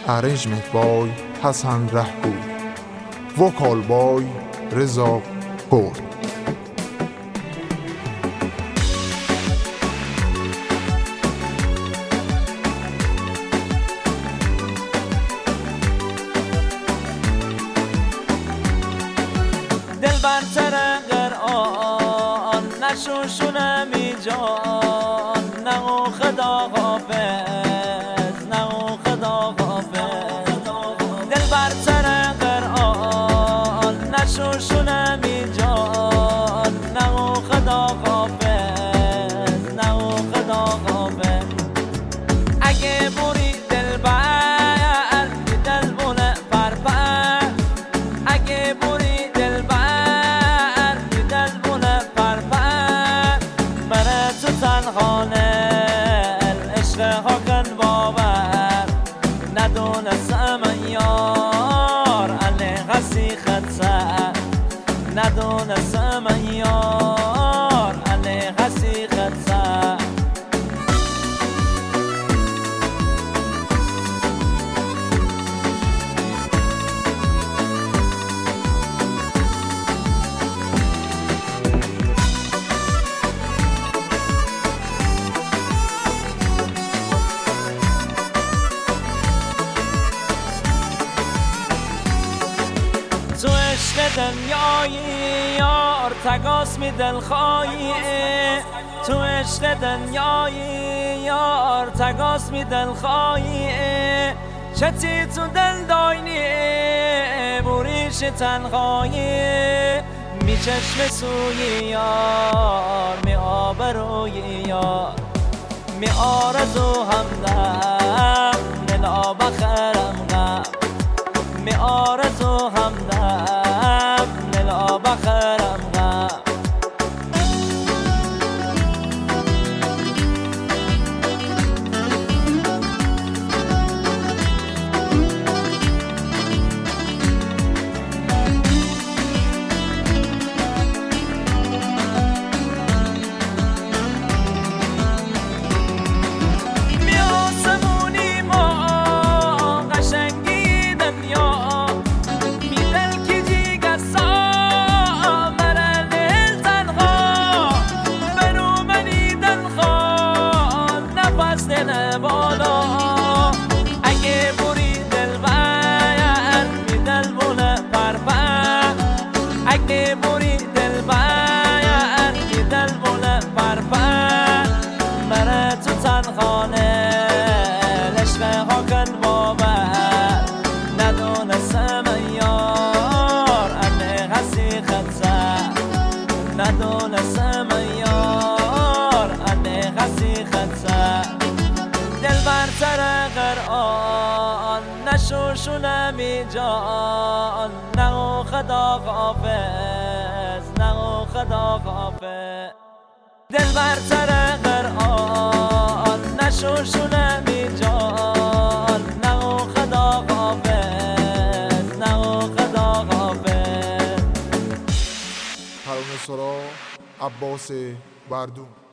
ارنجمنت بای حسن رهگو، وکال بای رضا کرد. دل بر ترقر آن نشوشونه می جان، نگو خدا حافظ، نگو خدا حافظ. دل بر ترقر آن نشوشونه می جان، نگو خدا حافظ، نگو خدا حافظ. اگه بوری دل بر دل بونه پرپر، اگه بوری عشق ها کن باور، ندونستم یار علی غسی خدسه، ندونستم یار علی غسی خدسه. تو عشق دنیایی یار تگاس می دل خواهی، تو عشق دنیایی یار تگاس می دل خواهی. چتی تو دل داینی بوریش تنهایی، می چشم سوی یار می آبروی یار، می آرزو همدم نلا بخرم غم، می آرزو همدم نلا بخرم غم. اگه بوری دل بر می دل بونه پرپر، اگه بوری دل بر می دل بونه پرپر. بره تو تنخانه عشق ها کن باور، ندونستم یار علی غسی خدسه، ندونستم یار علی غسی خدسه. دل بر ترقر آن نشوشونه می جان، نگو خدا حافظ، نگو خدا حافظ. دل بر ترقر آن نشوشونه می جان، نگو خدا حافظ، نگو خدا حافظ. ترانه سرا عباس بردون.